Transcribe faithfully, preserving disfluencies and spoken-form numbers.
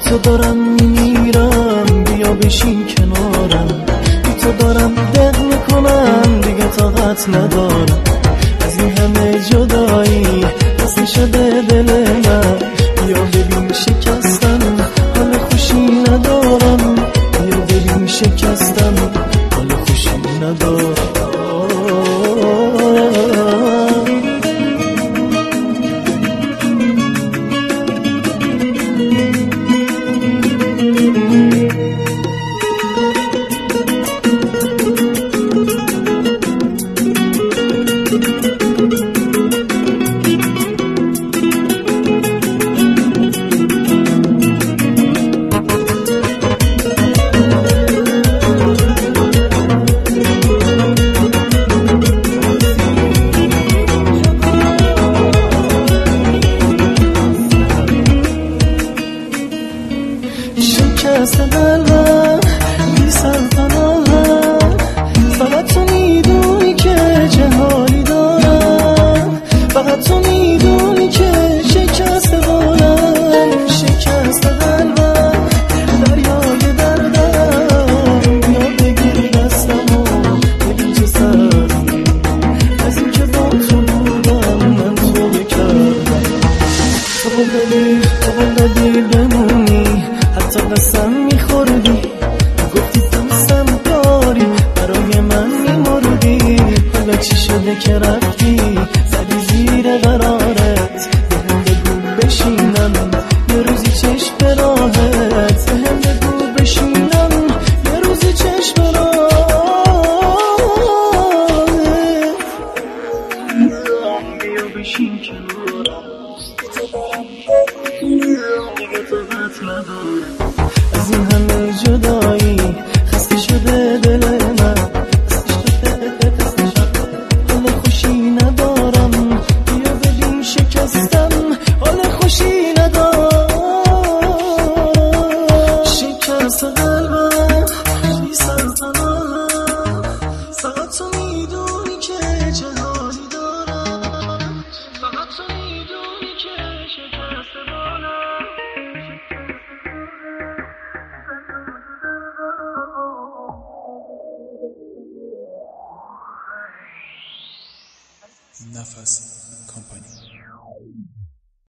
تو دارم میمیرم، بیا بشین کنارم. بی تو دارم دق میکنم، دیگه طاقت ندارم از این همه جدایی. خسته شده دل من، بیا ببین شکستم، حال خوشی ندارم. بیا ببین شکستم، حال خوشی ندارم. شکست قلبم بی سرپناهم، فقط تو میدونی که چه حالی دارم. فقط تو میدونی که شکست بالم، شکست قلبم دریای دردم. بیا بگیر دستم و ببین چه سردم، از این که با تو بودم من تو بکردم. تو بودی تو بودی بمونی، حتی قسم میخوردی، گفتی دوستم داری، برای من میمردی. حالا چی شده که رفتی، زدی زیر قرارت. بهم بگو بشینم یه روزی چشم به راهت، بهم بگو بشینم یه روزی چشم به راهت. بیا بشین کنارم، دیگه طاقت ندارم از این همه جدایی. خسته شده دل من، حال خوشی ندارم. بیا ببین شکستم، حال خوشی ندارم. شکست قلبم بی سرپناهم، فقط تو میدونی که چه حالی دارم. فقط تو میدونی که شکست بالم. Nafas Company.